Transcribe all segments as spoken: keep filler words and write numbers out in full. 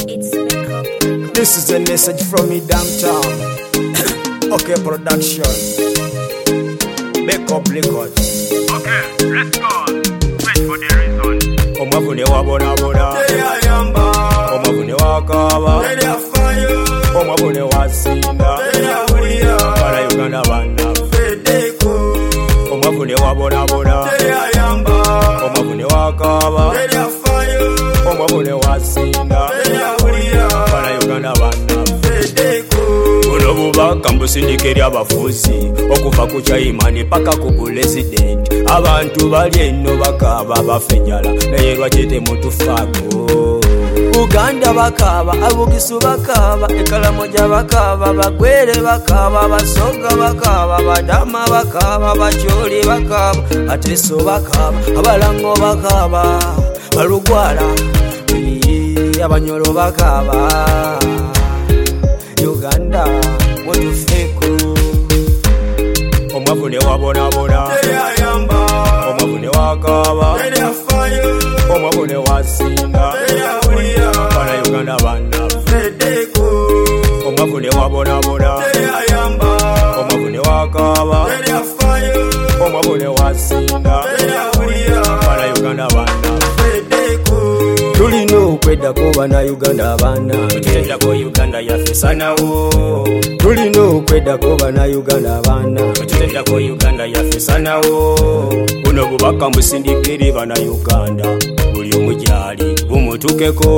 This is a message from me downtown. Okay, production. Make up records. Okay, let's go. Wait for the reason. Omabune wabona bona. Ayamba. Omabune wakaba. Afayo. Omabune wasinda. Ayawulia. Para Uganda bana. Fedeko. Omabune wabona bona. Ayamba. Omabune wakaba. Afayo. Omabune wasinda. Ayawulia. Para Uganda bana. Fedeko. Olobubaka mbusindika eri abafuzi okuva ku kyayimani paka ku pulezidenti. Abantu bali eno bakaba bafenjala naye lwaki temutufaako. Uganda bakaba, Abugisu bakaba, Ekalamoja bakaba, Bagwere bakaba, Basoga bakaba, Badama bakaba, Bacholi bakaba, Ateso bakaba, Abalango bakaba, Balugwala, Abanyoro bakaba. Uganda mutufeko. Omabune wabona bona. Ayamba. Omabune wakaba. Afayo. Omabune wasinda. Ayawulia. Para Uganda bana. Fedeko. Omabune wabona bona. Ayamba. Omabune wakaba. Afayo. Omabune wasinda. Ayawulia. Para Uganda bana. Fedeko. Tulina okwedako bana Uganda bana. Tuteddako Uganda yaffe sanawo. Tulina okwedako bana Uganda bana. Tuteddako Uganda yaffe sanawo. Buno bubaka mbusindika eri bana Uganda. Buli omu gyali bumutukeko.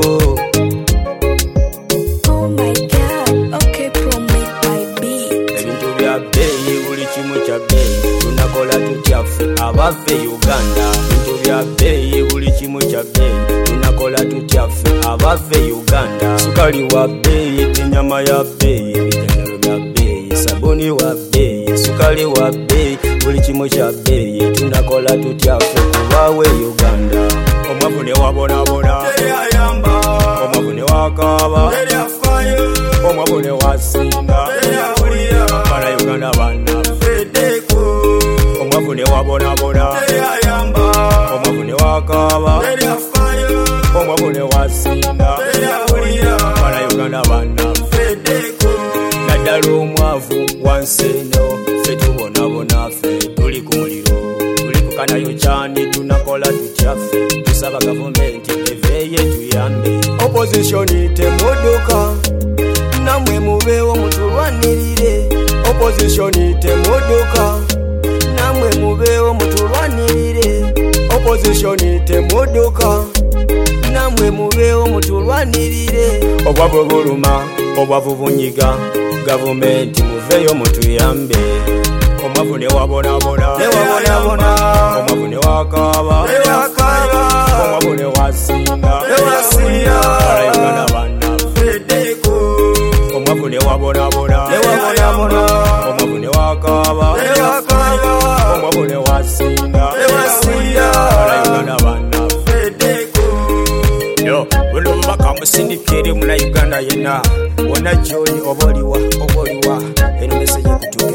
Oh my God, okay, promise by B. Ebintu bya bbeeyi buli kimu kya bbeeyi. Tunakola tutya ffe abaffe Uganda. Ebintu bya bbeeyi buli kimu kya bbeeyi. Tunakola tutya ffe abaffe Uganda. Sukali wa bbeeyi, ennyama ya bbeeyi, ebijanjalo bya bbeeyi, sabuni wa bbeeyi, sukali wa bbeeyi, buli kimu kya bbeeyi. Tunakola tutya ffe kubaawe Uganda. Omwavune wabonabona. Ayamba. Omwavune wakaba. Afayo. Omwavune wasinda. Ayawulia. Para Uganda bana. Fedeko. Omwavune wabonabona. Ayamba. Omwavune wakaba. Afayo. Omwavune wasinda. Ayawulia. Para Uganda bana. Fedeko. Naddala omwavu wansi eno ffe tubonabona ffe tuli ku muliro tuli ku kanayo kyani tunakola tutya ffe tusaba gavumenti eveeye tuyambe. Opozitioni temuduka namwe mubeewo mutulwanirire. Opozitioni temuduka namwe mubeewo mutulwanirire. Opozitioni temuduka namwe mubeewo mutulwanirire. Obwavu buluma obwavu bunyiga gavumenti muveeyo mutuyambe. Omwavune wabonabona. Omwavune wakaba. Omwavune wasinda. Para Uganda bana. Fedeko. Omwavune wabonabona. Omwavune wakaba. Omwavune wasinda. Para Uganda bana. Fedeko. Yo, buno bubaka mbusindika eri muna Uganda yenna. Wonna gy'oli oba oliwa oba oliwa eno meseji ekutuuke.